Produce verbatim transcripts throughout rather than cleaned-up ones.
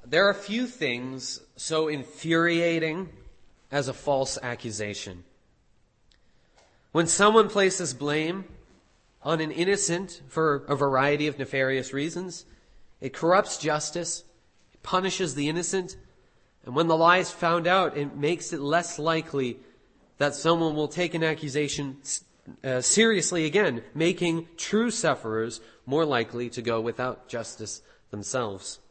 There are few things so infuriating as a false accusation. When someone places blame on an innocent for a variety of nefarious reasons, it corrupts justice, it punishes the innocent, and when the lie is found out, it makes it less likely that someone will take an accusation uh, seriously again, making true sufferers more likely to go without justice themselves.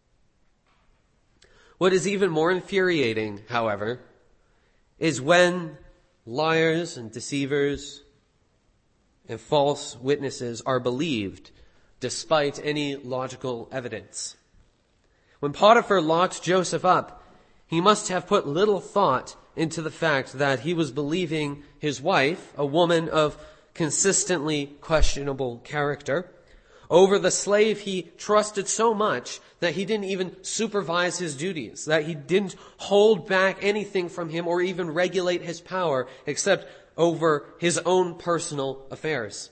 What is even more infuriating, however, is when liars and deceivers and false witnesses are believed despite any logical evidence. When Potiphar locked Joseph up, he must have put little thought into the fact that he was believing his wife, a woman of consistently questionable character, over the slave he trusted so much that he didn't even supervise his duties, that he didn't hold back anything from him or even regulate his power except over his own personal affairs.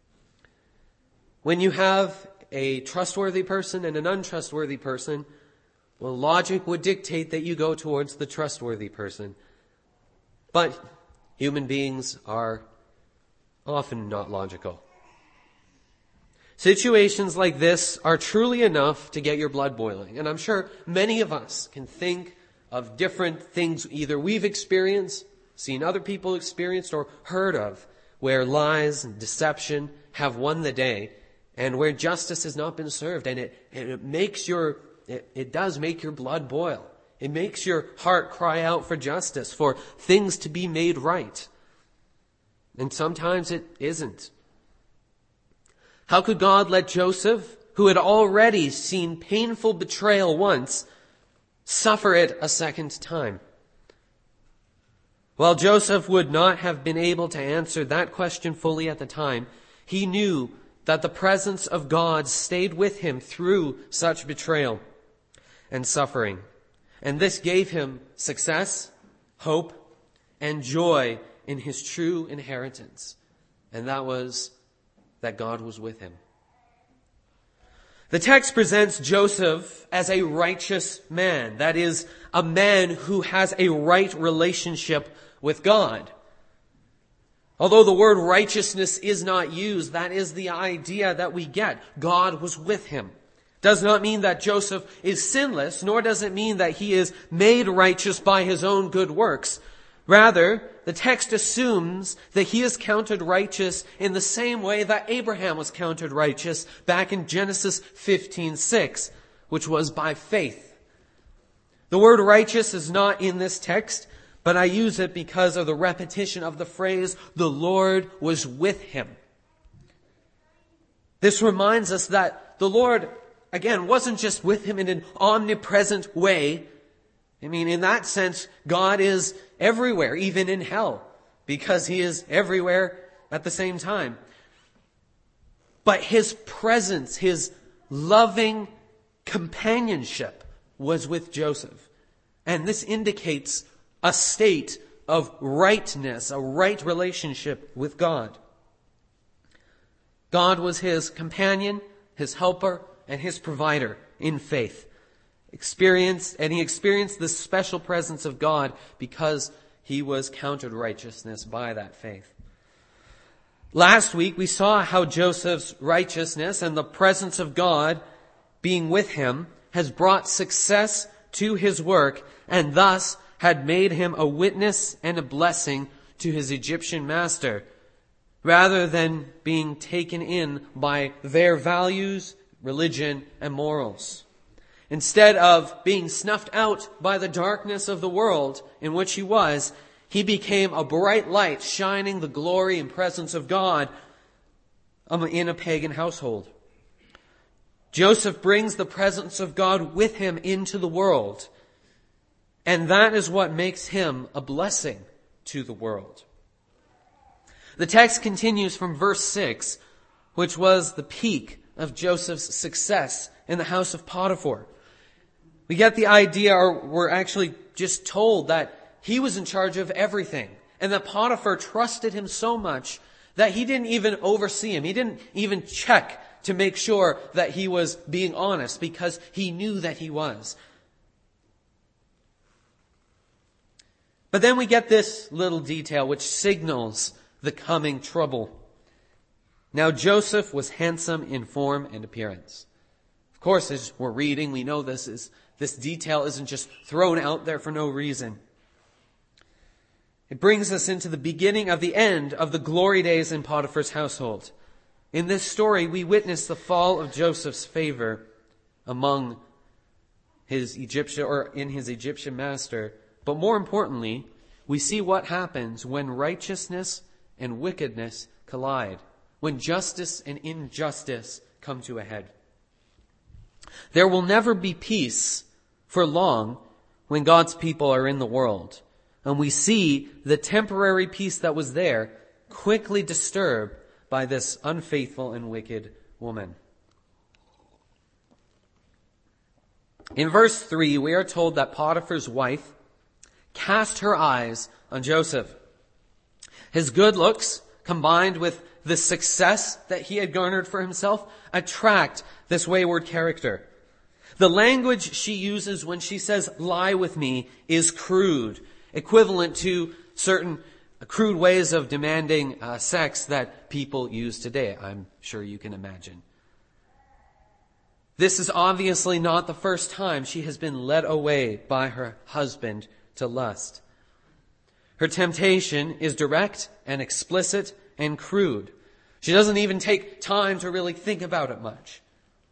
When you have a trustworthy person and an untrustworthy person, well, logic would dictate that you go towards the trustworthy person. But human beings are often not logical. Situations like this are truly enough to get your blood boiling. And I'm sure many of us can think of different things either we've experienced, seen other people experienced, or heard of, where lies and deception have won the day and where justice has not been served. And it, and it makes your, it, it does make your blood boil. It makes your heart cry out for justice, for things to be made right. And sometimes it isn't. How could God let Joseph, who had already seen painful betrayal once, suffer it a second time? While Joseph would not have been able to answer that question fully at the time, he knew that the presence of God stayed with him through such betrayal and suffering. And this gave him success, hope, and joy in his true inheritance. And that was that God was with him. The text presents Joseph as a righteous man. That is, a man who has a right relationship with God. Although the word righteousness is not used, that is the idea that we get. God was with him. Does not mean that Joseph is sinless, nor does it mean that he is made righteous by his own good works. Rather, the text assumes that he is counted righteous in the same way that Abraham was counted righteous back in Genesis fifteen six, which was by faith. The word righteous is not in this text, but I use it because of the repetition of the phrase, the Lord was with him. This reminds us that the Lord, again, wasn't just with him in an omnipresent way. I mean, in that sense, God is everywhere, even in hell, because he is everywhere at the same time. But his presence, his loving companionship was with Joseph. And this indicates a state of rightness, a right relationship with God. God was his companion, his helper, and his provider in faith. Experienced, and he experienced the special presence of God because he was counted righteousness by that faith. Last week we saw how Joseph's righteousness and the presence of God being with him has brought success to his work and thus had made him a witness and a blessing to his Egyptian master, rather than being taken in by their values, religion, and morals. Instead of being snuffed out by the darkness of the world in which he was, he became a bright light shining the glory and presence of God in a pagan household. Joseph brings the presence of God with him into the world, and that is what makes him a blessing to the world. The text continues from verse six, which was the peak of Joseph's success in the house of Potiphar. We get the idea, or we're actually just told that he was in charge of everything, and that Potiphar trusted him so much that he didn't even oversee him. He didn't even check to make sure that he was being honest, because he knew that he was. But then we get this little detail which signals the coming trouble. Now Joseph was handsome in form and appearance. Of course, as we're reading, we know this is this detail isn't just thrown out there for no reason. It brings us into the beginning of the end of the glory days in Potiphar's household. In this story, we witness the fall of Joseph's favor among his Egyptian, or in his Egyptian master. But more importantly, we see what happens when righteousness and wickedness collide, when justice and injustice come to a head. There will never be peace for long when God's people are in the world. And we see the temporary peace that was there quickly disturbed by this unfaithful and wicked woman. In verse three, we are told that Potiphar's wife cast her eyes on Joseph. His good looks, combined with the success that he had garnered for himself, attract this wayward character. The language she uses when she says, "lie with me," is crude, equivalent to certain crude ways of demanding uh, sex that people use today. I'm sure you can imagine. This is obviously not the first time she has been led away by her husband to lust. Her temptation is direct and explicit and crude. She doesn't even take time to really think about it much.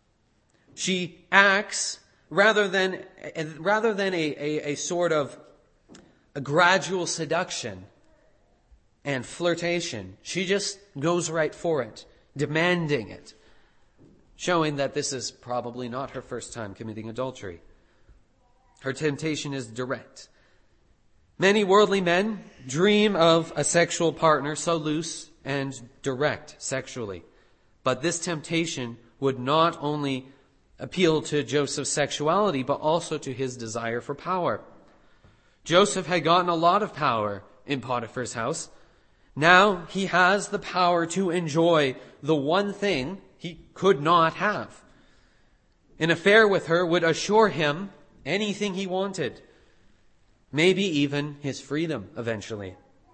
She acts rather than rather than a, a, a sort of a gradual seduction and flirtation. She just goes right for it, demanding it, showing that this is probably not her first time committing adultery. Her temptation is direct. Many worldly men dream of a sexual partner so loose and direct sexually. But this temptation would not only appeal to Joseph's sexuality, but also to his desire for power. Joseph had gotten a lot of power in Potiphar's house. Now he has the power to enjoy the one thing he could not have. An affair with her would assure him anything he wanted, maybe even his freedom eventually.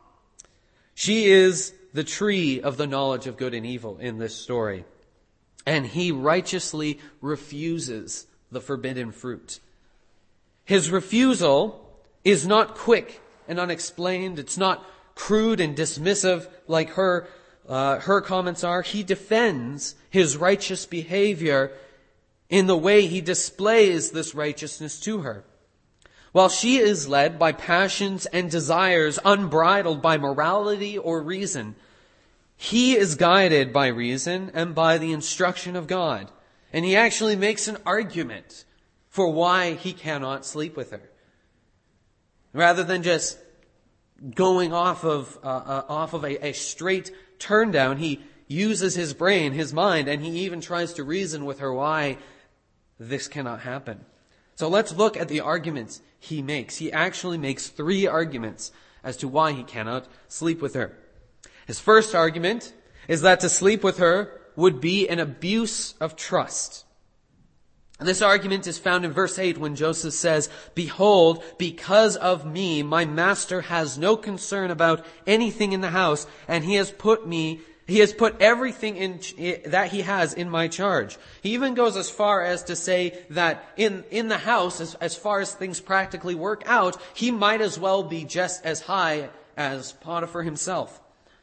She is the tree of the knowledge of good and evil in this story, and he righteously refuses the forbidden fruit. His refusal is not quick and unexplained. It's not crude and dismissive like her uh, her comments are. He defends his righteous behavior in the way he displays this righteousness to her. While she is led by passions and desires unbridled by morality or reason, he is guided by reason and by the instruction of God. And he actually makes an argument for why he cannot sleep with her. Rather than just going off of uh, uh, off of a, a straight turn down, he uses his brain, his mind, and he even tries to reason with her why this cannot happen. So let's look at the arguments he makes. He actually makes three arguments as to why he cannot sleep with her. His first argument is that to sleep with her would be an abuse of trust. And this argument is found in verse eight when Joseph says, "Behold, because of me, my master has no concern about anything in the house, and he has put me, he has put everything in, that he has in my charge." He even goes as far as to say that in, in the house, as, as far as things practically work out, he might as well be just as high as Potiphar himself.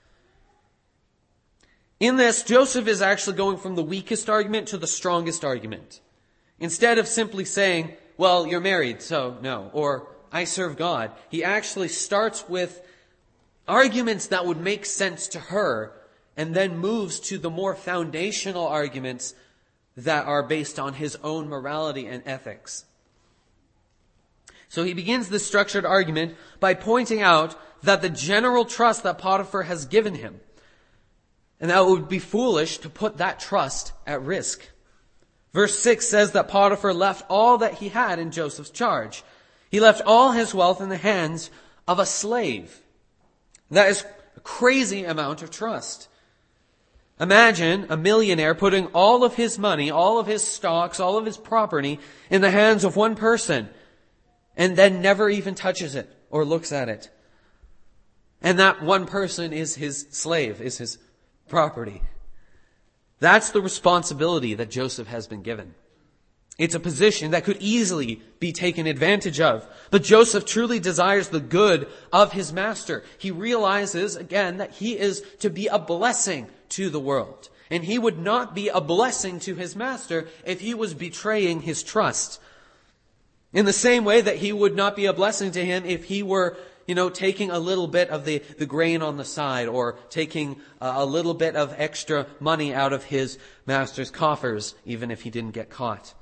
In this, Joseph is actually going from the weakest argument to the strongest argument. Instead of simply saying, "Well, you're married, so no," or "I serve God," he actually starts with arguments that would make sense to her and then moves to the more foundational arguments that are based on his own morality and ethics. So he begins this structured argument by pointing out that the general trust that Potiphar has given him, and that it would be foolish to put that trust at risk. Verse six says that Potiphar left all that he had in Joseph's charge. He left all his wealth in the hands of a slave. That is a crazy amount of trust. Imagine a millionaire putting all of his money, all of his stocks, all of his property in the hands of one person and then never even touches it or looks at it. And that one person is his slave, is his property. That's the responsibility that Joseph has been given. It's a position that could easily be taken advantage of. But Joseph truly desires the good of his master. He realizes, again, that he is to be a blessing to the world. And he would not be a blessing to his master if he was betraying his trust. In the same way that he would not be a blessing to him if he were, you know, taking a little bit of the, the grain on the side or taking a, a little bit of extra money out of his master's coffers, even if he didn't get caught.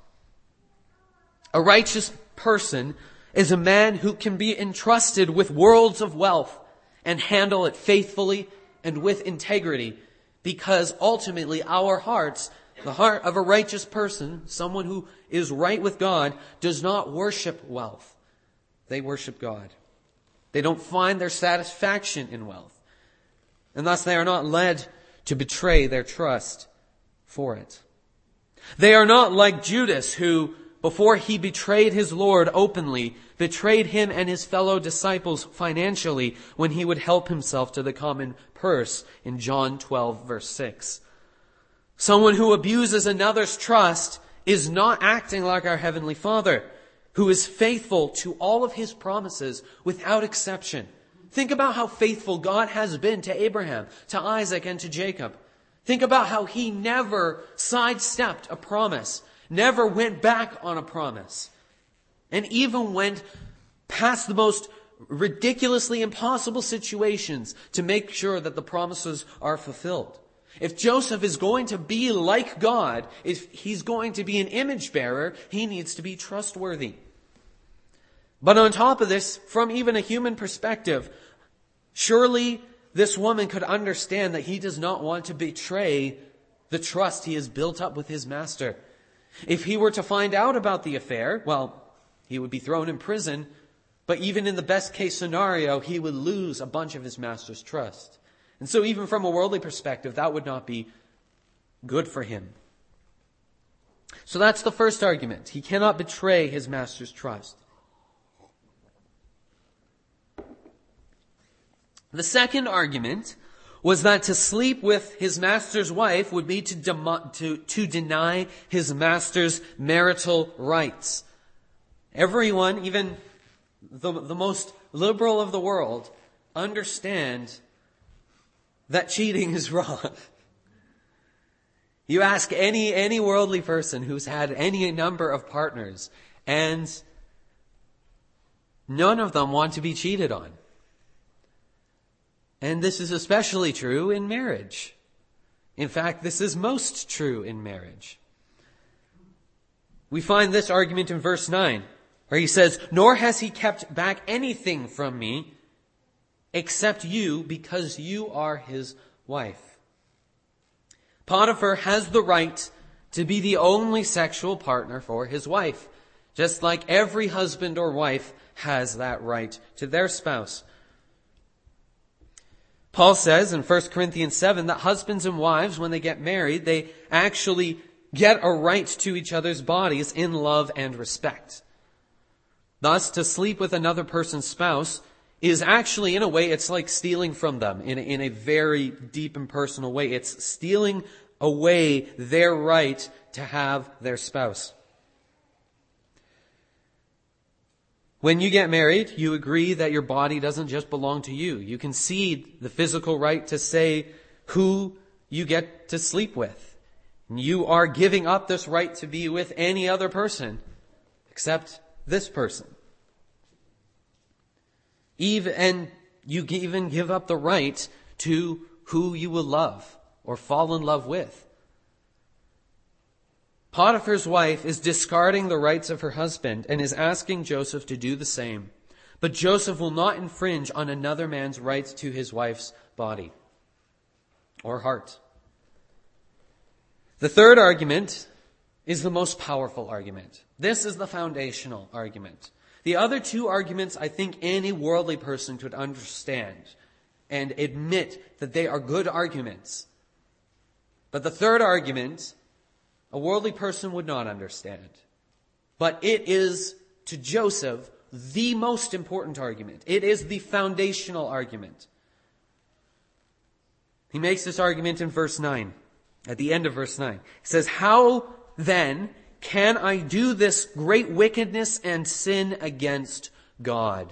A righteous person is a man who can be entrusted with worlds of wealth and handle it faithfully and with integrity, because ultimately our hearts, the heart of a righteous person, someone who is right with God, does not worship wealth. They worship God. They don't find their satisfaction in wealth, and thus they are not led to betray their trust for it. They are not like Judas, who, before he betrayed his Lord openly, betrayed him and his fellow disciples financially when he would help himself to the common purse in John twelve, verse six. Someone who abuses another's trust is not acting like our Heavenly Father, who is faithful to all of his promises without exception. Think about how faithful God has been to Abraham, to Isaac, and to Jacob. Think about how he never sidestepped a promise, never went back on a promise, and even went past the most ridiculously impossible situations to make sure that the promises are fulfilled. If Joseph is going to be like God, if he's going to be an image bearer, he needs to be trustworthy. But on top of this, from even a human perspective, surely this woman could understand that he does not want to betray the trust he has built up with his master. If he were to find out about the affair, well, he would be thrown in prison, but even in the best case scenario, he would lose a bunch of his master's trust. And so even from a worldly perspective, that would not be good for him. So that's the first argument. He cannot betray his master's trust. The second argument was that to sleep with his master's wife would be to, dem- to, to deny his master's marital rights. Everyone, even the, the most liberal of the world, understand that cheating is wrong. You ask any, any worldly person who's had any number of partners, and none of them want to be cheated on. And this is especially true in marriage. In fact, this is most true in marriage. We find this argument in verse nine, where he says, "Nor has he kept back anything from me, except you, because you are his wife." Potiphar has the right to be the only sexual partner for his wife, just like every husband or wife has that right to their spouse. Paul says in First Corinthians seven that husbands and wives, when they get married, they actually get a right to each other's bodies in love and respect. Thus, to sleep with another person's spouse is actually, in a way, it's like stealing from them in a, in a very deep and personal way. It's stealing away their right to have their spouse. When you get married, you agree that your body doesn't just belong to you. You concede the physical right to say who you get to sleep with. You are giving up this right to be with any other person except this person. Even, and you even give up the right to who you will love or fall in love with. Potiphar's wife is discarding the rights of her husband and is asking Joseph to do the same. But Joseph will not infringe on another man's rights to his wife's body or heart. The third argument is the most powerful argument. This is the foundational argument. The other two arguments, I think any worldly person could understand and admit that they are good arguments. But the third argument, a worldly person would not understand. But it is, to Joseph, the most important argument. It is the foundational argument. He makes this argument in verse nine, at the end of verse nine. He says, "How then can I do this great wickedness and sin against God?"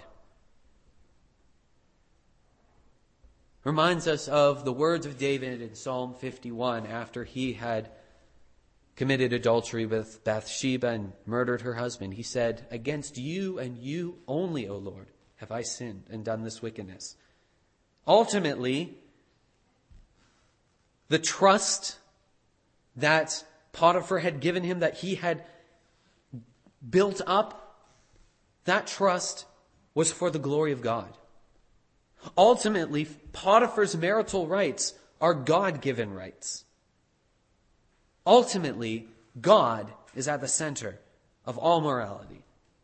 Reminds us of the words of David in Psalm fifty-one after he had committed adultery with Bathsheba and murdered her husband. He said, "Against you and you only, O Lord, have I sinned and done this wickedness." Ultimately, the trust that Potiphar had given him, that he had built up, that trust was for the glory of God. Ultimately, Potiphar's marital rights are God-given rights. Ultimately, God is at the center of all morality.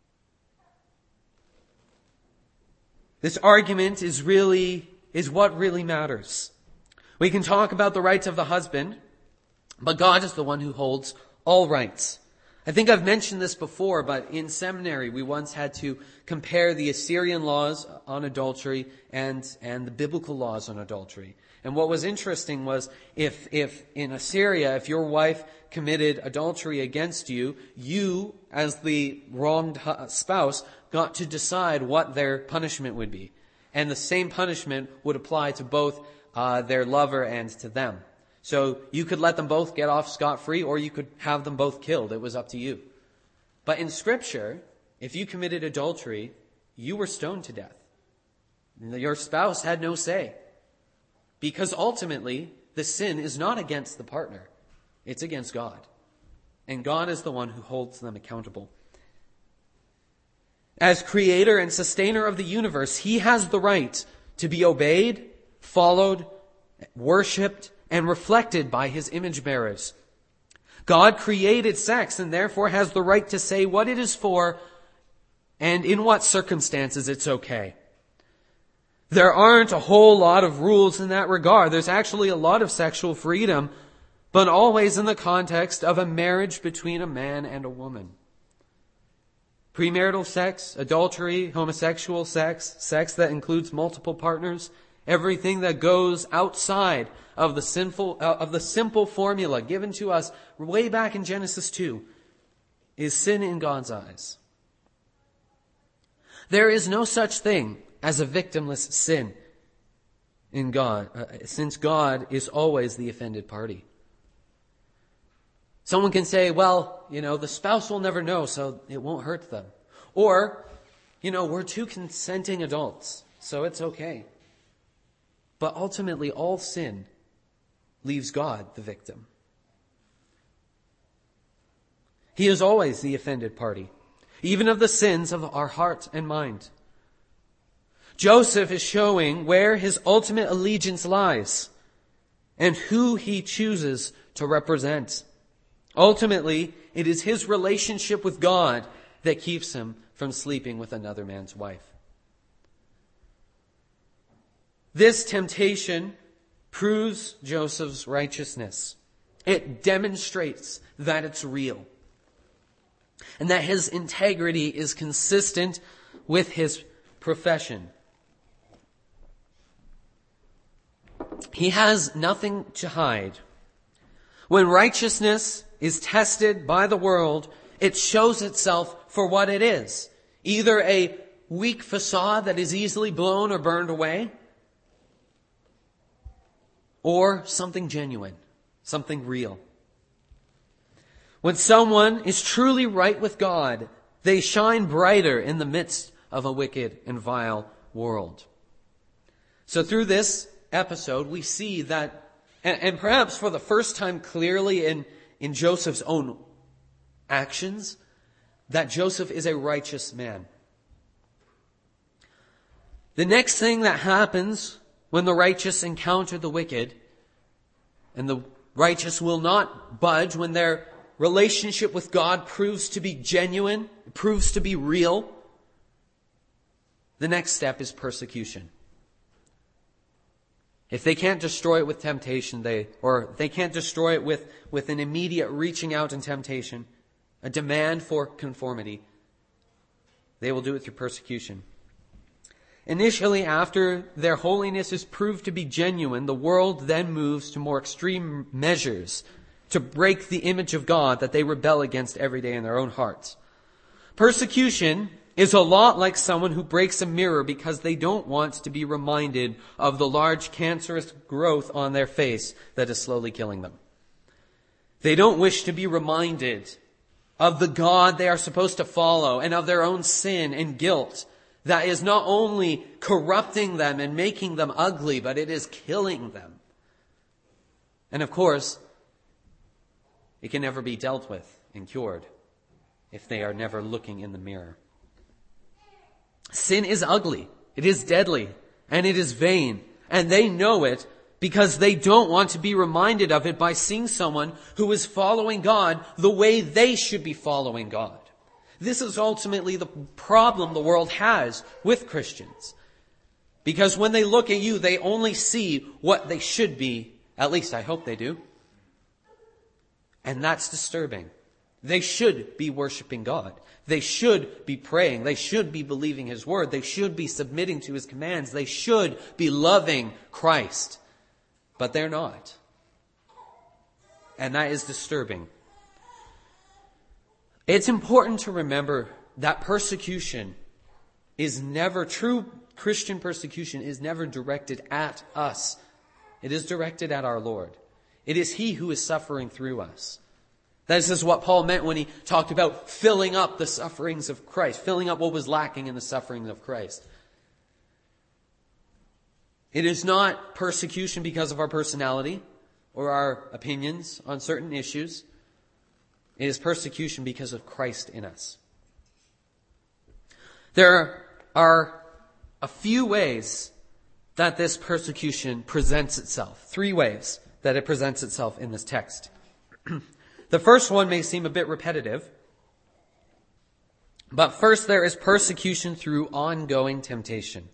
This argument is really, is what really matters. We can talk about the rights of the husband, but God is the one who holds all rights. I think I've mentioned this before, but in seminary we once had to compare the Assyrian laws on adultery and, and the biblical laws on adultery. And what was interesting was if, if in Assyria, if your wife committed adultery against you, you, as the wronged spouse, got to decide what their punishment would be. And the same punishment would apply to both uh, their lover and to them. So you could let them both get off scot-free, or you could have them both killed. It was up to you. But in Scripture, if you committed adultery, you were stoned to death. Your spouse had no say. Because ultimately, the sin is not against the partner. It's against God. And God is the one who holds them accountable. As creator and sustainer of the universe, He has the right to be obeyed, followed, worshipped, and reflected by His image bearers. God created sex and therefore has the right to say what it is for and in what circumstances it's okay. There aren't a whole lot of rules in that regard. There's actually a lot of sexual freedom, but always in the context of a marriage between a man and a woman. Premarital sex, adultery, homosexual sex, sex that includes multiple partners, everything that goes outside of the sinful, uh, of the simple formula given to us way back in Genesis two is sin in God's eyes. There is no such thing as a victimless sin in God, uh, since God is always the offended party. Someone can say, well, you know, the spouse will never know, so it won't hurt them. Or, you know, we're two consenting adults, so it's okay. But ultimately, all sin leaves God the victim. He is always the offended party, even of the sins of our heart and mind. Joseph is showing where his ultimate allegiance lies and who he chooses to represent. Ultimately, it is his relationship with God that keeps him from sleeping with another man's wife. This temptation proves Joseph's righteousness. It demonstrates that it's real and that his integrity is consistent with his profession. He has nothing to hide. When righteousness is tested by the world, it shows itself for what it is. Either a weak facade that is easily blown or burned away, or something genuine, something real. When someone is truly right with God, they shine brighter in the midst of a wicked and vile world. So through this episode, we see that, and, and perhaps for the first time clearly in, in Joseph's own actions, that Joseph is a righteous man. The next thing that happens when the righteous encounter the wicked, and the righteous will not budge when their relationship with God proves to be genuine, proves to be real, the next step is persecution. If they can't destroy it with temptation, they, or they can't destroy it with, with an immediate reaching out in temptation, a demand for conformity, they will do it through persecution. Initially, after their holiness is proved to be genuine, the world then moves to more extreme measures to break the image of God that they rebel against every day in their own hearts. Persecution is a lot like someone who breaks a mirror because they don't want to be reminded of the large cancerous growth on their face that is slowly killing them. They don't wish to be reminded of the God they are supposed to follow and of their own sin and guilt that is not only corrupting them and making them ugly, but it is killing them. And of course, it can never be dealt with and cured if they are never looking in the mirror. Sin is ugly, it is deadly, and it is vain. And they know it because they don't want to be reminded of it by seeing someone who is following God the way they should be following God. This is ultimately the problem the world has with Christians. Because when they look at you, they only see what they should be. At least I hope they do. And that's disturbing. They should be worshiping God. They should be praying. They should be believing His word. They should be submitting to His commands. They should be loving Christ. But they're not. And that is disturbing. It's important to remember that persecution is never, true Christian persecution is never directed at us. It is directed at our Lord. It is He who is suffering through us. This is what Paul meant when he talked about filling up the sufferings of Christ, filling up what was lacking in the sufferings of Christ. It is not persecution because of our personality or our opinions on certain issues. It is persecution because of Christ in us. There are a few ways that this persecution presents itself. Three ways that it presents itself in this text. The first one may seem a bit repetitive. But first there is persecution through ongoing temptation.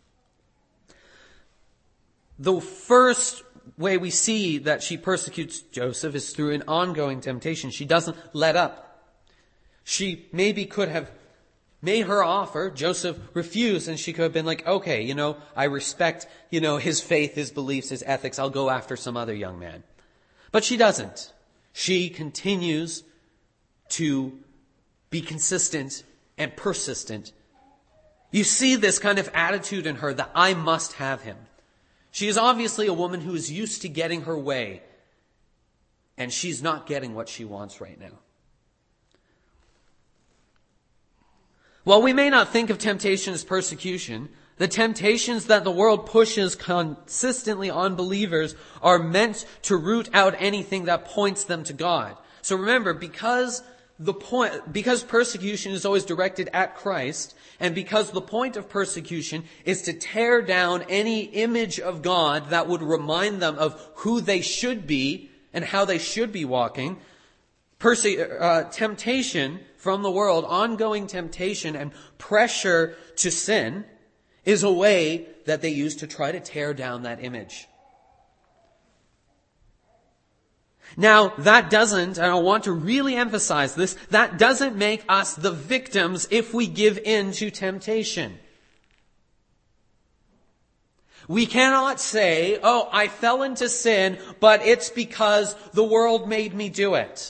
The first way we see that she persecutes Joseph is through an ongoing temptation. She doesn't let up. She maybe could have made her offer. Joseph refused, and she could have been like, okay, you know, I respect, you know, his faith, his beliefs, his ethics. I'll go after some other young man. But she doesn't. She continues to be consistent and persistent. You see this kind of attitude in her that I must have him. She is obviously a woman who is used to getting her way, and she's not getting what she wants right now. While we may not think of temptation as persecution, the temptations that the world pushes consistently on believers are meant to root out anything that points them to God. So remember, because the point, because persecution is always directed at Christ, and because the point of persecution is to tear down any image of God that would remind them of who they should be and how they should be walking, perse- uh, temptation from the world, ongoing temptation and pressure to sin, is a way that they use to try to tear down that image. Now, that doesn't, and I want to really emphasize this, that doesn't make us the victims if we give in to temptation. We cannot say, oh, I fell into sin, but it's because the world made me do it.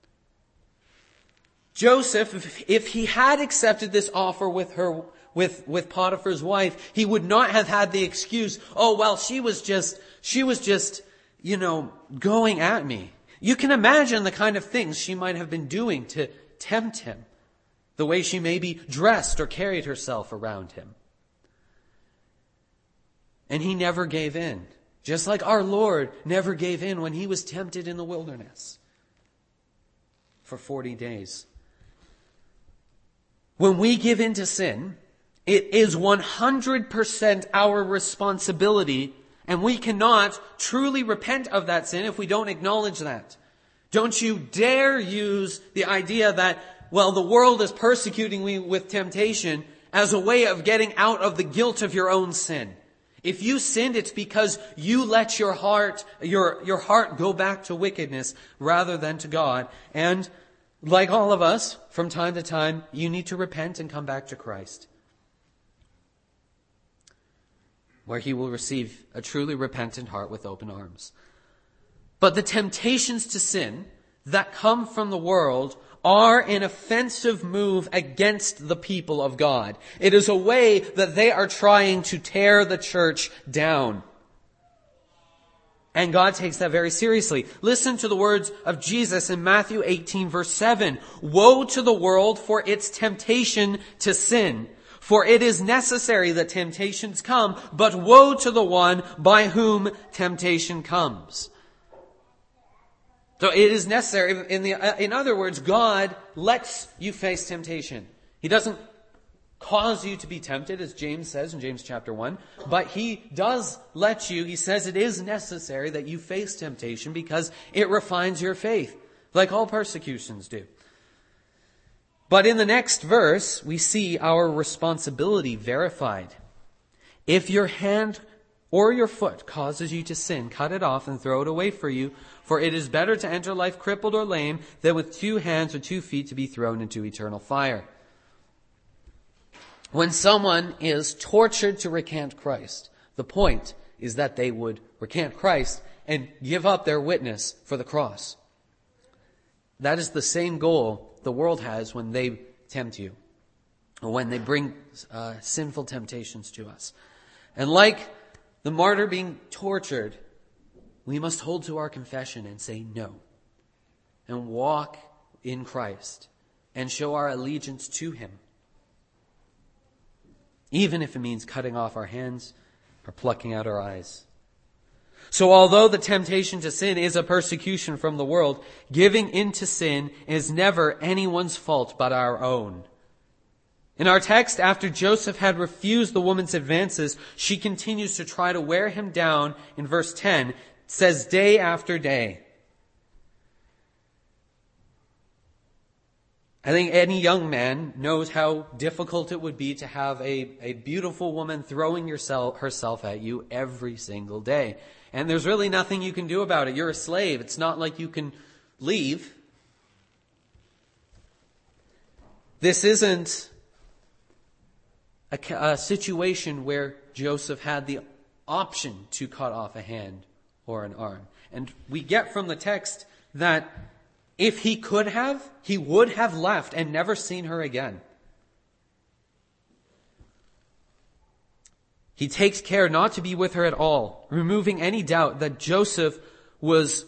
Joseph, if, if he had accepted this offer with her, with, with Potiphar's wife, he would not have had the excuse, oh, well, she was just, she was just, you know, going at me. You can imagine the kind of things she might have been doing to tempt him. The way she maybe dressed or carried herself around him. And he never gave in. Just like our Lord never gave in when he was tempted in the wilderness for forty days. When we give in to sin, it is one hundred percent our responsibility, and we cannot truly repent of that sin if we don't acknowledge that. Don't you dare use the idea that, well, the world is persecuting me with temptation as a way of getting out of the guilt of your own sin. If you sinned, it's because you let your heart, your, your heart go back to wickedness rather than to God. And like all of us, from time to time, you need to repent and come back to Christ, where He will receive a truly repentant heart with open arms. But the temptations to sin that come from the world are an offensive move against the people of God. It is a way that they are trying to tear the church down. And God takes that very seriously. Listen to the words of Jesus in Matthew eighteen, verse seven. Woe to the world for its temptation to sin. For it is necessary that temptations come, but woe to the one by whom temptation comes. So it is necessary. In the, in other words, God lets you face temptation. He doesn't cause you to be tempted, as James says in James chapter one, but He does let you, He says it is necessary that you face temptation because it refines your faith, like all persecutions do. But in the next verse, we see our responsibility verified. If your hand or your foot causes you to sin, cut it off and throw it away for you. For it is better to enter life crippled or lame than with two hands or two feet to be thrown into eternal fire. When someone is tortured to recant Christ, the point is that they would recant Christ and give up their witness for the cross. That is the same goal the world has when they tempt you, or when they bring uh, sinful temptations to us. And like the martyr being tortured, we must hold to our confession and say no, and walk in Christ and show our allegiance to Him, even if it means cutting off our hands or plucking out our eyes. So although the temptation to sin is a persecution from the world, giving into sin is never anyone's fault but our own. In our text, after Joseph had refused the woman's advances, she continues to try to wear him down. In verse ten, it says, day after day. I think any young man knows how difficult it would be to have a, a beautiful woman throwing yourself, herself at you every single day. And there's really nothing you can do about it. You're a slave. It's not like you can leave. This isn't a, a situation where Joseph had the option to cut off a hand or an arm. And we get from the text that if he could have, he would have left and never seen her again. He takes care not to be with her at all, removing any doubt that Joseph was,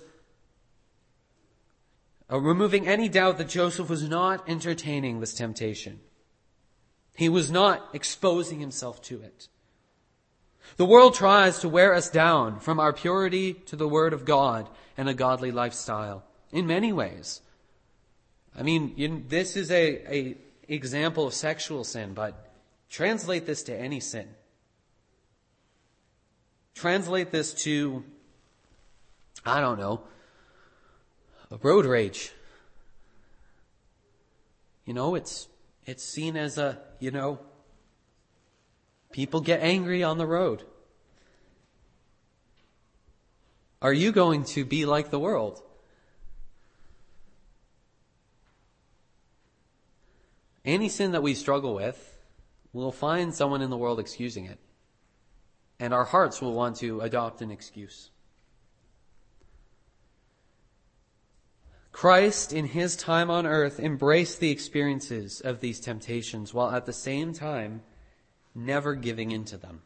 uh, removing any doubt that Joseph was not entertaining this temptation. He was not exposing himself to it. The world tries to wear us down from our purity to the Word of God and a godly lifestyle. In many ways. I mean, you, this is a, a example of sexual sin, but translate this to any sin. Translate this to, I don't know, road rage. You know, it's it's seen as a, you know, people get angry on the road. Are you going to be like the world? Any sin that we struggle with, we'll find someone in the world excusing it. And our hearts will want to adopt an excuse. Christ, in His time on earth, embraced the experiences of these temptations while at the same time never giving in to them.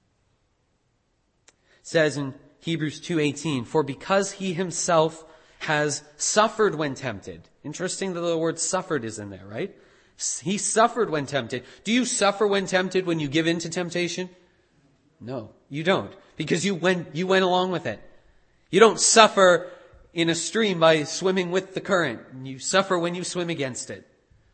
It says in Hebrews two eighteen, for because He Himself has suffered when tempted. Interesting that the word suffered is in there, right? He suffered when tempted. Do you suffer when tempted when you give in to temptation? No, you don't. Because you went, you went along with it. You don't suffer in a stream by swimming with the current. You suffer when you swim against it.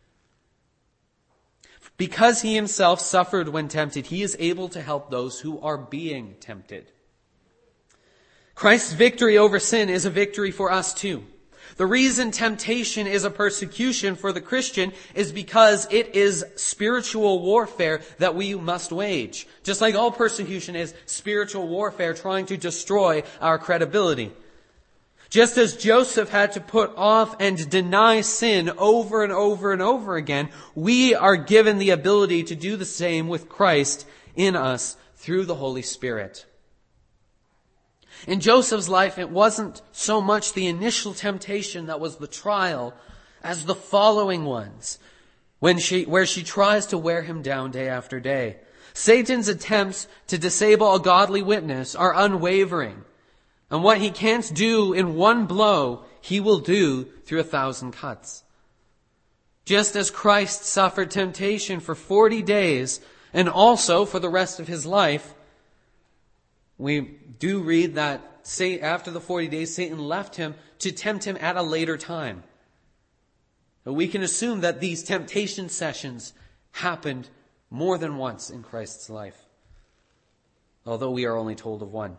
Because He Himself suffered when tempted, He is able to help those who are being tempted. Christ's victory over sin is a victory for us too. The reason temptation is a persecution for the Christian is because it is spiritual warfare that we must wage. Just like all persecution is spiritual warfare trying to destroy our credibility. Just as Joseph had to put off and deny sin over and over and over again, we are given the ability to do the same with Christ in us through the Holy Spirit. In Joseph's life, it wasn't so much the initial temptation that was the trial as the following ones, when she, where she tries to wear him down day after day. Satan's attempts to disable a godly witness are unwavering. And what he can't do in one blow, he will do through a thousand cuts. Just as Christ suffered temptation for forty days, and also for the rest of his life, we do read that after the forty days, Satan left him to tempt him at a later time. But we can assume that these temptation sessions happened more than once in Christ's life, although we are only told of one.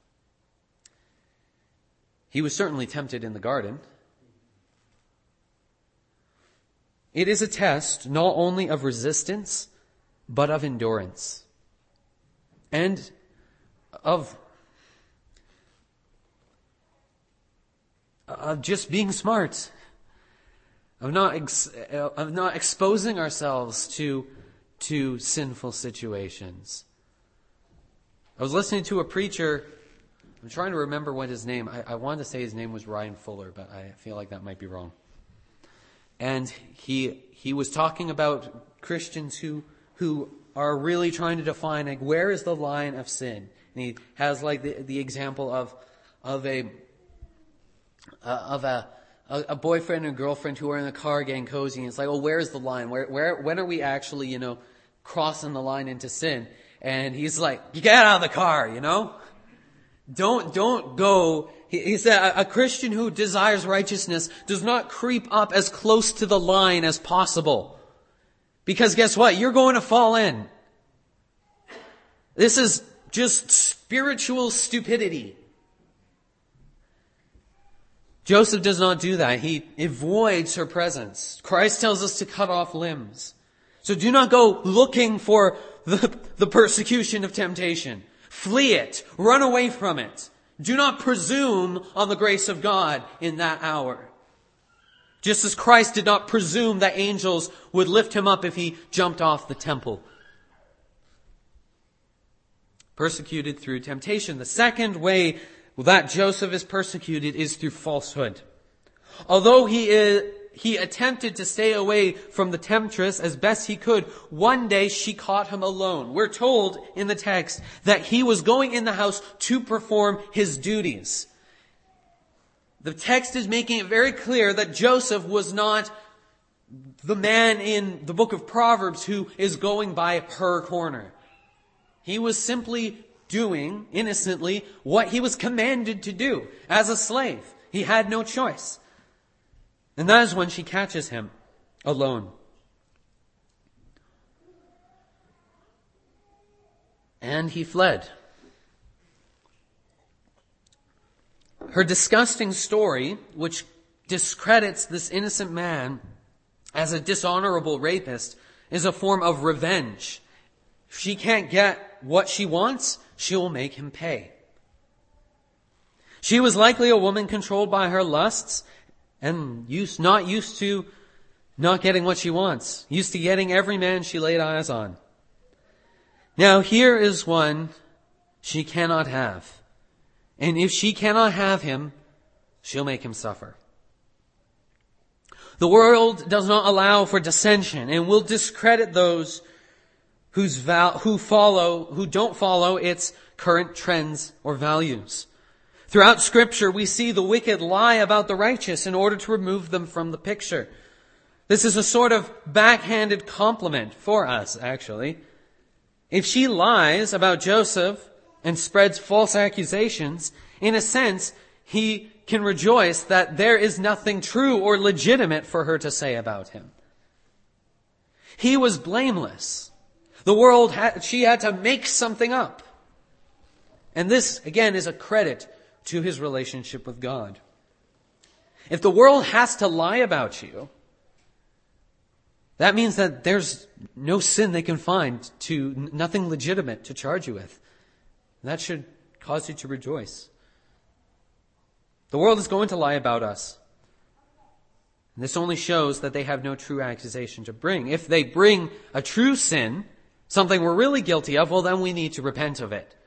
He was certainly tempted in the garden. It is a test not only of resistance, but of endurance. And of, of just being smart. Of not, ex, of not exposing ourselves to, to sinful situations. I was listening to a preacher. I'm trying to remember what his name, I, I wanted to say his name was Ryan Fuller, but I feel like that might be wrong. And he he was talking about Christians who who are really trying to define, like, where is the line of sin? And he has like the, the example of of a uh, of a, a a boyfriend and girlfriend who are in the car getting cozy, and it's like, oh, where's the line? Where where when are we actually, you know, crossing the line into sin? And he's like, you get out of the car, you know? Don't, don't go. He, he said a, a Christian who desires righteousness does not creep up as close to the line as possible. Because guess what? You're going to fall in. This is just spiritual stupidity. Joseph does not do that. He avoids her presence. Christ tells us to cut off limbs. So do not go looking for the, the persecution of temptation. Flee it. Run away from it. Do not presume on the grace of God in that hour. Just as Christ did not presume that angels would lift him up if he jumped off the temple. Persecuted through temptation. The second way that Joseph is persecuted is through falsehood. Although he is, he attempted to stay away from the temptress as best he could, one day she caught him alone. We're told in the text that he was going in the house to perform his duties. The text is making it very clear that Joseph was not the man in the book of Proverbs who is going by her corner. He was simply doing, innocently, what he was commanded to do as a slave. He had no choice. And that is when she catches him alone. And he fled. Her disgusting story, which discredits this innocent man as a dishonorable rapist, is a form of revenge. If she can't get what she wants, she will make him pay. She was likely a woman controlled by her lusts and used, not used to not getting what she wants, used to getting every man she laid eyes on. Now here is one she cannot have. And if she cannot have him, she'll make him suffer. The world does not allow for dissension and will discredit those whose val- who follow, who don't follow its current trends or values. Throughout Scripture, we see the wicked lie about the righteous in order to remove them from the picture. This is a sort of backhanded compliment for us, actually. If she lies about Joseph and spreads false accusations, in a sense, he can rejoice that there is nothing true or legitimate for her to say about him. He was blameless. The world had, she had to make something up. And this, again, is a credit to his relationship with God. If the world has to lie about you, that means that there's no sin they can find, to nothing legitimate to charge you with. That should cause you to rejoice. The world is going to lie about us. And this only shows that they have no true accusation to bring. If they bring a true sin, something we're really guilty of, well, then we need to repent of it.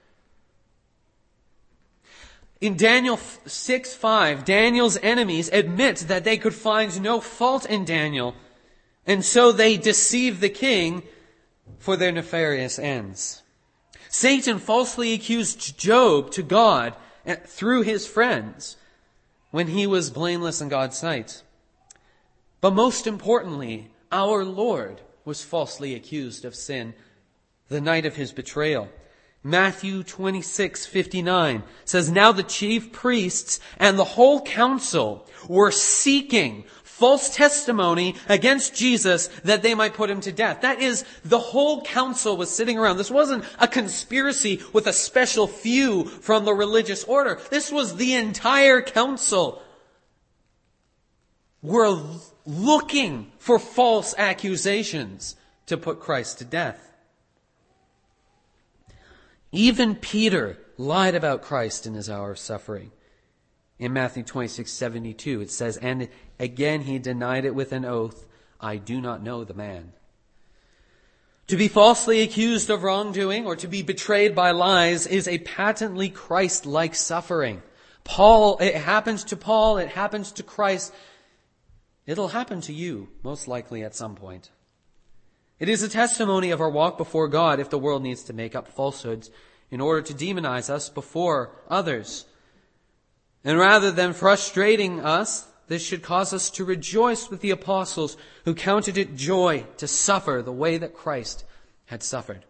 In Daniel six five, Daniel's enemies admit that they could find no fault in Daniel, and so they deceive the king for their nefarious ends. Satan falsely accused Job to God through his friends when he was blameless in God's sight. But most importantly, our Lord was falsely accused of sin the night of his betrayal. Matthew twenty-six fifty-nine says, "Now the chief priests and the whole council were seeking false testimony against Jesus that they might put him to death." That is, the whole council was sitting around. This wasn't a conspiracy with a special few from the religious order. This was the entire council were looking for false accusations to put Christ to death. Even Peter lied about Christ in his hour of suffering. In Matthew twenty-six seventy-two, it says, "And again he denied it with an oath, 'I do not know the man.'" To be falsely accused of wrongdoing or to be betrayed by lies is a patently Christ-like suffering. Paul, it happens to Paul, it happens to Christ. It'll happen to you, most likely at some point. It is a testimony of our walk before God if the world needs to make up falsehoods in order to demonize us before others. And rather than frustrating us, this should cause us to rejoice with the apostles who counted it joy to suffer the way that Christ had suffered.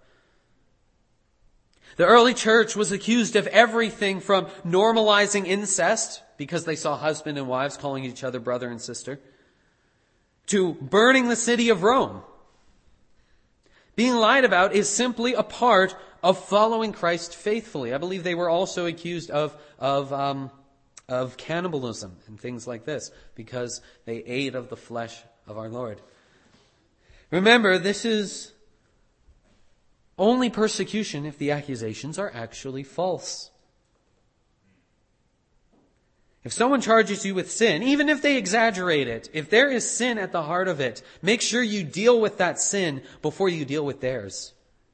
The early church was accused of everything from normalizing incest, because they saw husband and wives calling each other brother and sister, to burning the city of Rome. Being lied about is simply a part of following Christ faithfully. I believe they were also accused of, of, um, of cannibalism and things like this, because they ate of the flesh of our Lord. Remember, this is only persecution if the accusations are actually false. If someone charges you with sin, even if they exaggerate it, if there is sin at the heart of it, make sure you deal with that sin before you deal with theirs.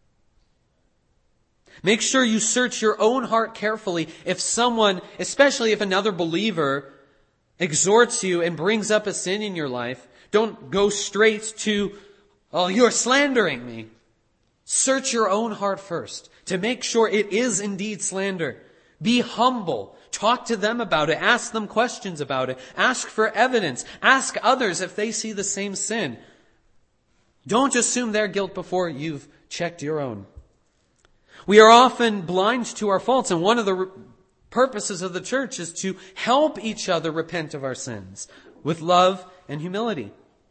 Make sure you search your own heart carefully if someone, especially if another believer, exhorts you and brings up a sin in your life. Don't go straight to, "Oh, you're slandering me." Search your own heart first to make sure it is indeed slander. Be humble. Talk to them about it. Ask them questions about it. Ask for evidence. Ask others if they see the same sin. Don't assume their guilt before you've checked your own. We are often blind to our faults, and one of the purposes of the church is to help each other repent of our sins with love and humility.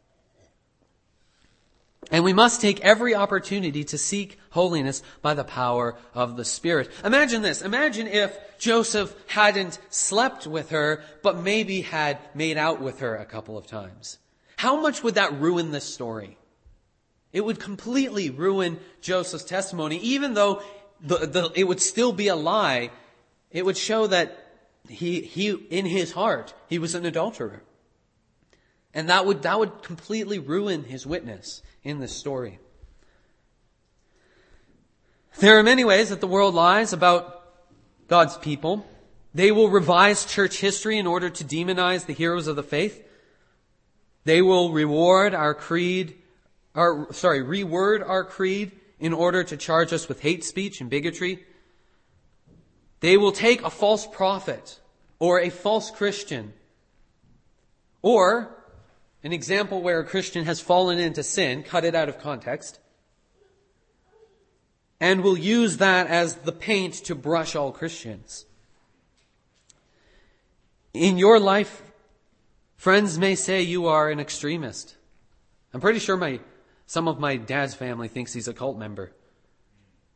And we must take every opportunity to seek holiness by the power of the Spirit. Imagine this. Imagine if Joseph hadn't slept with her, but maybe had made out with her a couple of times. How much would that ruin this story? It would completely ruin Joseph's testimony. Even though the, the, it would still be a lie, it would show that he, he, in his heart, he was an adulterer. And that would, that would completely ruin his witness in this story. There are many ways that the world lies about God's people. They will revise church history in order to demonize the heroes of the faith. They will reward our creed, or sorry, reword our creed in order to charge us with hate speech and bigotry. They will take a false prophet or a false Christian, or an example where a Christian has fallen into sin, cut it out of context, and will use that as the paint to brush all Christians. In your life, friends may say you are an extremist. I'm pretty sure my some of my dad's family thinks he's a cult member.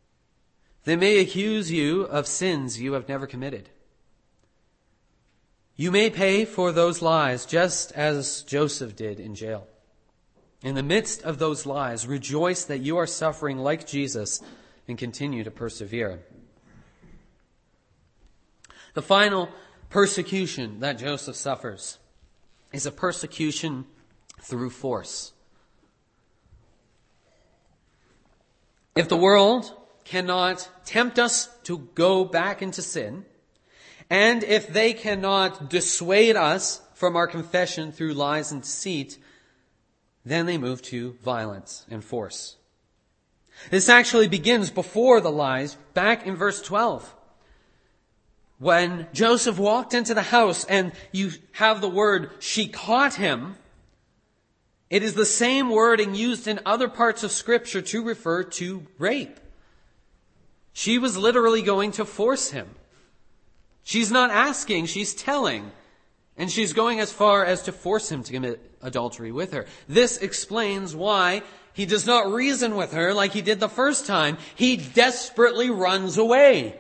They may accuse you of sins you have never committed. You may pay for those lies just as Joseph did in jail. In the midst of those lies, rejoice that you are suffering like Jesus and continue to persevere. The final persecution that Joseph suffers is a persecution through force. If the world cannot tempt us to go back into sin, and if they cannot dissuade us from our confession through lies and deceit, then they move to violence and force. This actually begins before the lies, back in verse twelve. When Joseph walked into the house and you have the word, she caught him, it is the same wording used in other parts of Scripture to refer to rape. She was literally going to force him. She's not asking, she's telling. And she's going as far as to force him to commit adultery with her. This explains why he does not reason with her like he did the first time. He desperately runs away.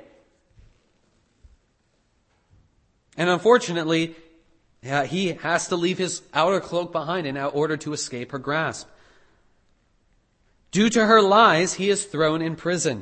And unfortunately, yeah, he has to leave his outer cloak behind in order to escape her grasp. Due to her lies, he is thrown in prison.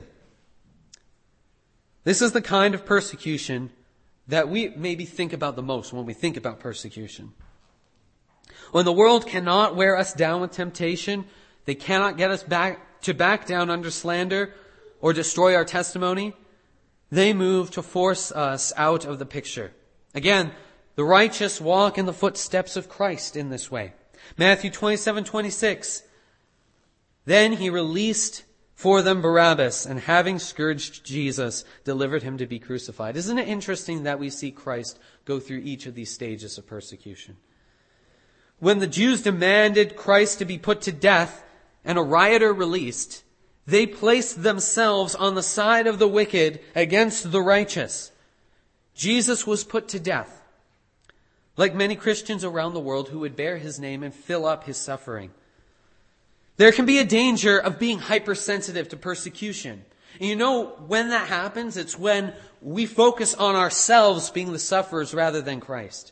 This is the kind of persecution that we maybe think about the most when we think about persecution. When the world cannot wear us down with temptation, they cannot get us back to back down under slander or destroy our testimony, they move to force us out of the picture. Again, the righteous walk in the footsteps of Christ in this way. Matthew twenty-seven twenty-six. Then he released for them Barabbas, and having scourged Jesus, delivered him to be crucified. Isn't it interesting that we see Christ go through each of these stages of persecution? When the Jews demanded Christ to be put to death and a rioter released, they placed themselves on the side of the wicked against the righteous. Jesus was put to death, like many Christians around the world who would bear his name and fill up his suffering. There can be a danger of being hypersensitive to persecution. And you know when that happens? It's when we focus on ourselves being the sufferers rather than Christ.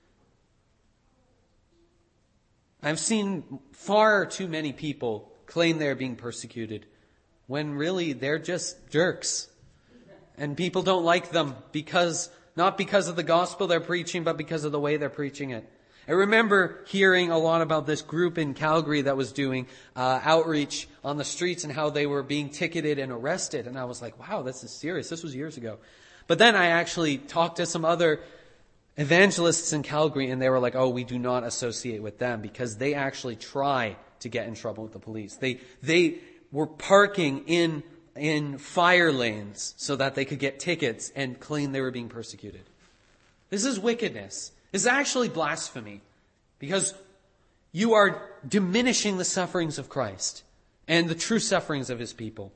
I've seen far too many people claim they're being persecuted when really they're just jerks. And people don't like them because, not because of the gospel they're preaching, but because of the way they're preaching it. I remember hearing a lot about this group in Calgary that was doing uh, outreach on the streets and how they were being ticketed and arrested. And I was like, wow, this is serious. This was years ago. But then I actually talked to some other evangelists in Calgary, and they were like, oh, we do not associate with them because they actually try to get in trouble with the police. They they were parking in in fire lanes so that they could get tickets and claim they were being persecuted. This is wickedness. This is actually blasphemy because you are diminishing the sufferings of Christ and the true sufferings of his people.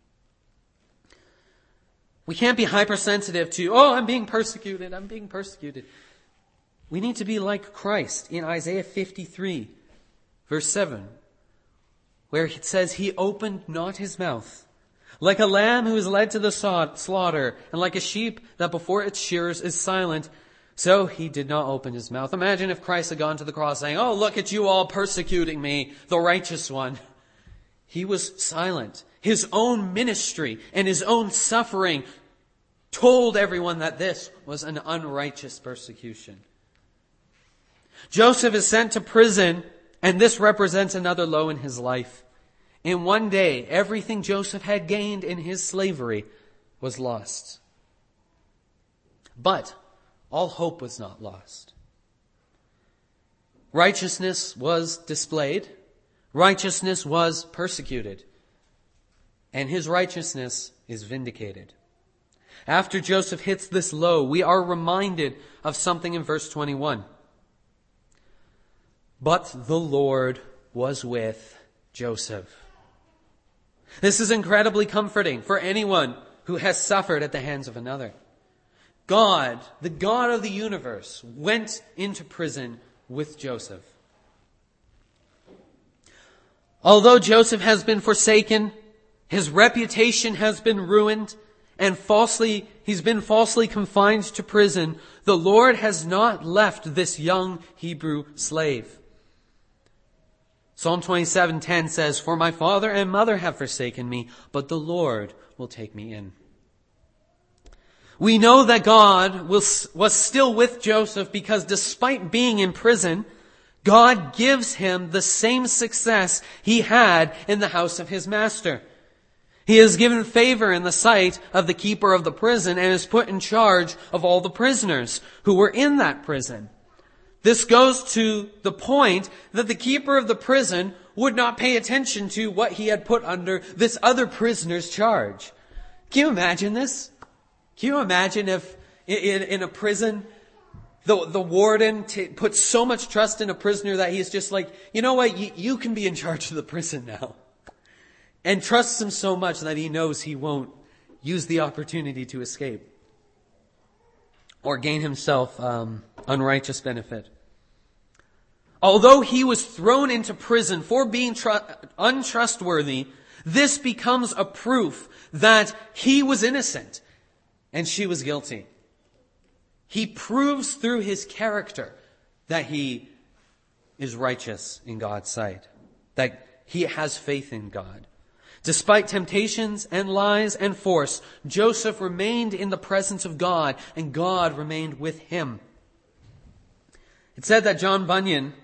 We can't be hypersensitive to, oh, I'm being persecuted, I'm being persecuted. We need to be like Christ in Isaiah fifty-three, verse seven, where it says, he opened not his mouth, like a lamb who is led to the slaughter, and like a sheep that before its shearers is silent, so he did not open his mouth. Imagine if Christ had gone to the cross saying, oh, look at you all persecuting me, the righteous one. He was silent. His own ministry and his own suffering told everyone that this was an unrighteous persecution. Joseph is sent to prison, and this represents another low in his life. In one day, everything Joseph had gained in his slavery was lost. But all hope was not lost. Righteousness was displayed. Righteousness was persecuted. And his righteousness is vindicated. After Joseph hits this low, we are reminded of something in verse twenty-one. But the Lord was with Joseph. This is incredibly comforting for anyone who has suffered at the hands of another. God, the God of the universe, went into prison with Joseph. Although Joseph has been forsaken, his reputation has been ruined, and falsely he's been falsely confined to prison, the Lord has not left this young Hebrew slave. Psalm twenty-seven ten says, "For my father and mother have forsaken me, but the Lord will take me in." We know that God was, was still with Joseph because despite being in prison, God gives him the same success he had in the house of his master. He is given favor in the sight of the keeper of the prison and is put in charge of all the prisoners who were in that prison. This goes to the point that the keeper of the prison would not pay attention to what he had put under this other prisoner's charge. Can you imagine this? Can you imagine if in, in a prison, the, the warden t- puts so much trust in a prisoner that he's just like, you know what, you, you can be in charge of the prison now. And trusts him so much that he knows he won't use the opportunity to escape or gain himself um, unrighteous benefit. Although he was thrown into prison for being tr- untrustworthy, this becomes a proof that he was innocent and she was guilty. He proves through his character that he is righteous in God's sight, that he has faith in God. Despite temptations and lies and force, Joseph remained in the presence of God, and God remained with him. It said that John Bunyan,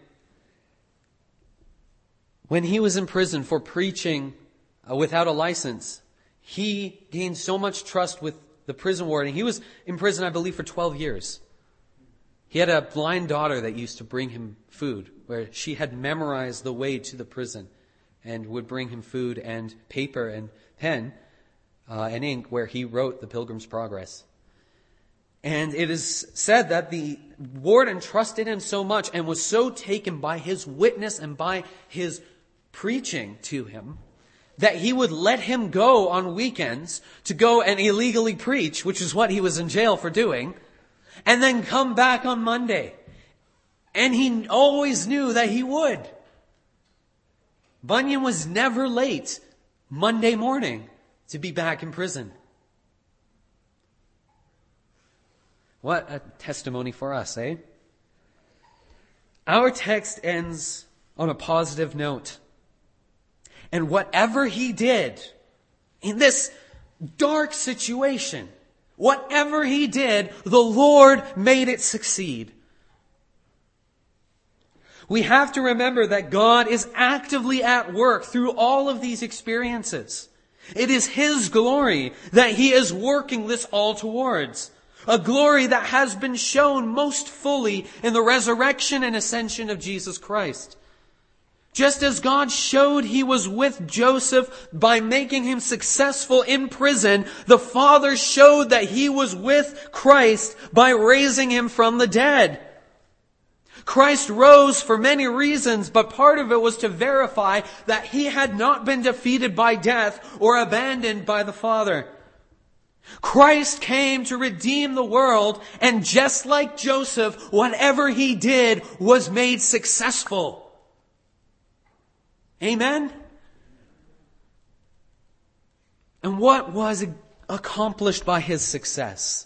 when he was in prison for preaching uh, without a license, he gained so much trust with the prison warden. He was in prison, I believe, for twelve years. He had a blind daughter that used to bring him food, where she had memorized the way to the prison and would bring him food and paper and pen uh, and ink where he wrote the Pilgrim's Progress. And it is said that the warden trusted him so much and was so taken by his witness and by his preaching to him that he would let him go on weekends to go and illegally preach, which is what he was in jail for doing, and then come back on Monday. And he always knew that he would. Bunyan was never late Monday morning to be back in prison. What a testimony for us, eh? Our text ends on a positive note. And whatever he did in this dark situation, whatever he did, the Lord made it succeed. We have to remember that God is actively at work through all of these experiences. It is His glory that He is working this all towards. A glory that has been shown most fully in the resurrection and ascension of Jesus Christ. Just as God showed He was with Joseph by making him successful in prison, the Father showed that He was with Christ by raising Him from the dead. Christ rose for many reasons, but part of it was to verify that He had not been defeated by death or abandoned by the Father. Christ came to redeem the world, and just like Joseph, whatever he did was made successful. Amen? And what was accomplished by his success?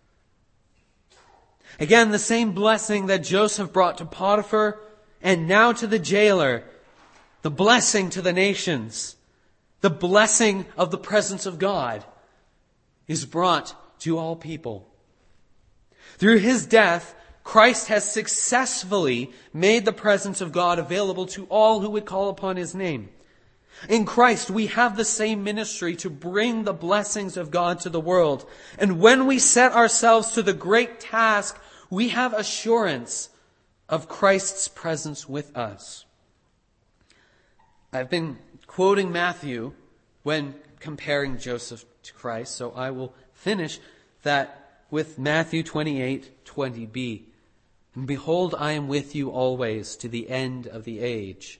Again, the same blessing that Joseph brought to Potiphar and now to the jailer. The blessing to the nations. The blessing of the presence of God is brought to all people. Through His death, Christ has successfully made the presence of God available to all who would call upon His name. In Christ, we have the same ministry to bring the blessings of God to the world. And when we set ourselves to the great task, we have assurance of Christ's presence with us. I've been quoting Matthew when comparing Joseph to Christ, so I will finish that with Matthew twenty-eight twenty b. And behold, I am with you always to the end of the age.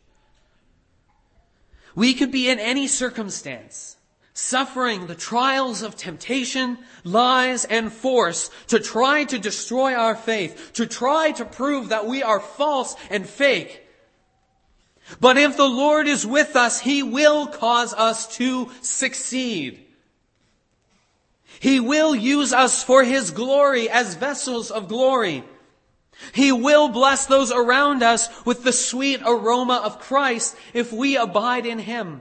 We could be in any circumstance, suffering the trials of temptation, lies, and force to try to destroy our faith, to try to prove that we are false and fake. But if the Lord is with us, He will cause us to succeed. He will use us for His glory as vessels of glory. He will bless those around us with the sweet aroma of Christ if we abide in Him.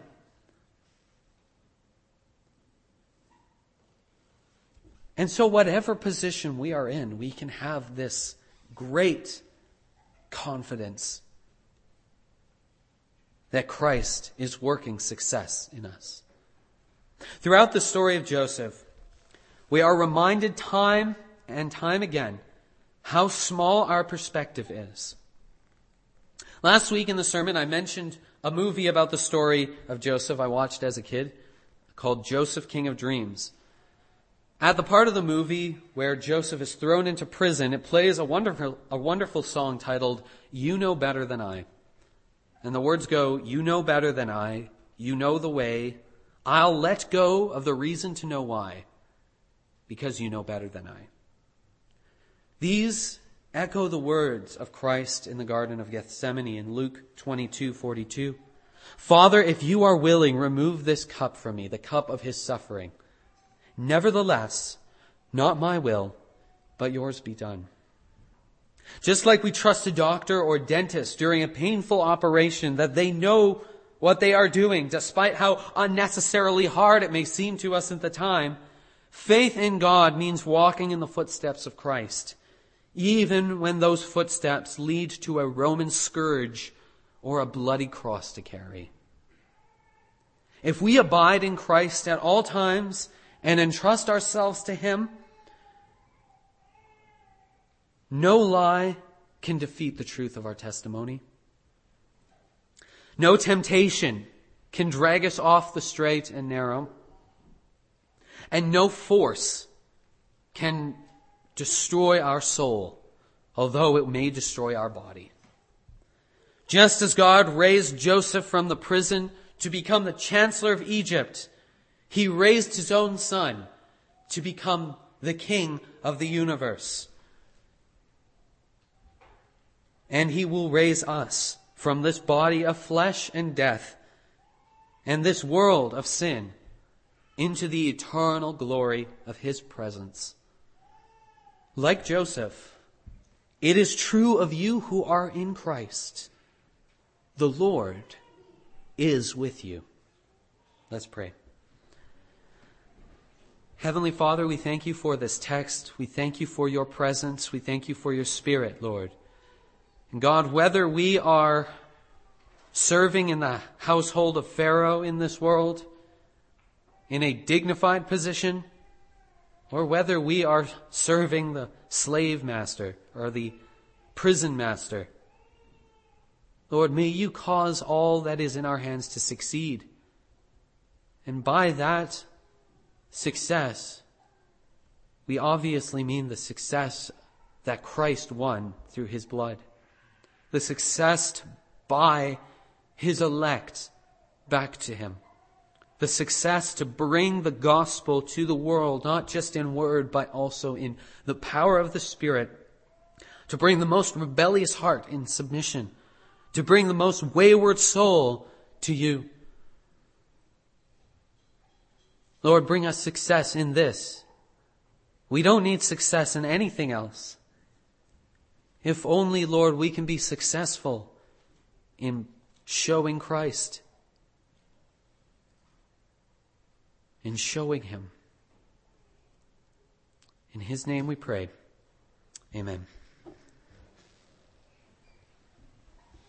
And so whatever position we are in, we can have this great confidence that Christ is working success in us. Throughout the story of Joseph, we are reminded time and time again how small our perspective is. Last week in the sermon, I mentioned a movie about the story of Joseph I watched as a kid called Joseph, King of Dreams. At the part of the movie where Joseph is thrown into prison, it plays a wonderful, a wonderful song titled, "You Know Better Than I." And the words go, "You know better than I, you know the way, I'll let go of the reason to know why, because you know better than I." These echo the words of Christ in the Garden of Gethsemane in Luke twenty-two forty-two. "Father, if you are willing, remove this cup from me," the cup of His suffering. "Nevertheless, not my will, but yours be done." Just like we trust a doctor or dentist during a painful operation that they know what they are doing, despite how unnecessarily hard it may seem to us at the time, faith in God means walking in the footsteps of Christ, even when those footsteps lead to a Roman scourge or a bloody cross to carry. If we abide in Christ at all times and entrust ourselves to Him, no lie can defeat the truth of our testimony. No temptation can drag us off the straight and narrow. And no force can destroy our soul, although it may destroy our body. Just as God raised Joseph from the prison to become the chancellor of Egypt, He raised His own Son to become the King of the universe. And He will raise us from this body of flesh and death and this world of sin into the eternal glory of His presence. Like Joseph, it is true of you who are in Christ. The Lord is with you. Let's pray. Heavenly Father, we thank You for this text. We thank You for Your presence. We thank You for Your Spirit, Lord. And God, whether we are serving in the household of Pharaoh in this world, in a dignified position, or whether we are serving the slave master or the prison master, Lord, may You cause all that is in our hands to succeed. And by that success, we obviously mean the success that Christ won through His blood. The success to buy His elect back to Him. The success to bring the gospel to the world, not just in word, but also in the power of the Spirit. To bring the most rebellious heart in submission. To bring the most wayward soul to You. Lord, bring us success in this. We don't need success in anything else. If only, Lord, we can be successful in showing Christ, in showing Him. In His name we pray. Amen.